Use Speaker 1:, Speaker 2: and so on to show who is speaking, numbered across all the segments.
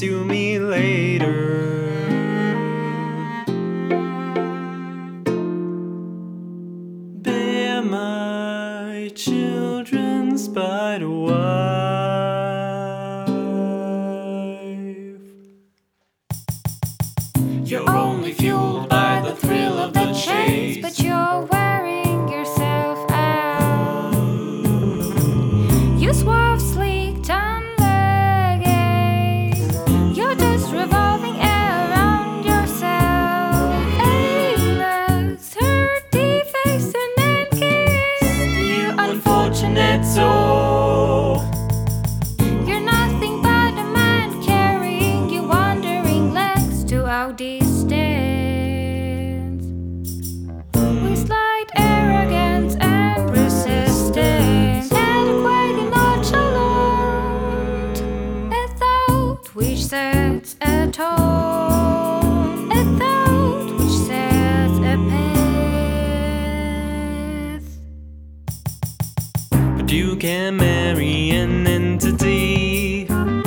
Speaker 1: pursue me later. Bear my children's spider wife. You're only fueled by the thrill of the chase,
Speaker 2: but you're wearing yourself out. You suave, sleek, tongue-legged, you're just revolving around yourself. Aimless, hurt, defaced, and naked.
Speaker 1: You unfortunate soul.
Speaker 2: You're nothing but a man carrying your wandering legs to outdistance. With slight arrogance and persistence, adequate and nonchalant, a thought which sets a tone, a thought which sets a path.
Speaker 1: But you can marry an entity,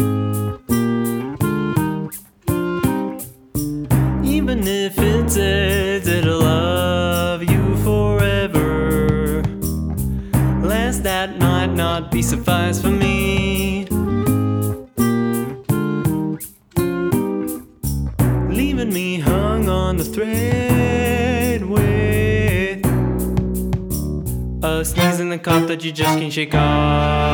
Speaker 1: even if it says it'll love you forever. Last, that might not be suffice for me, leaving me hung on the thread with a sneeze in the cough that you just can't shake off.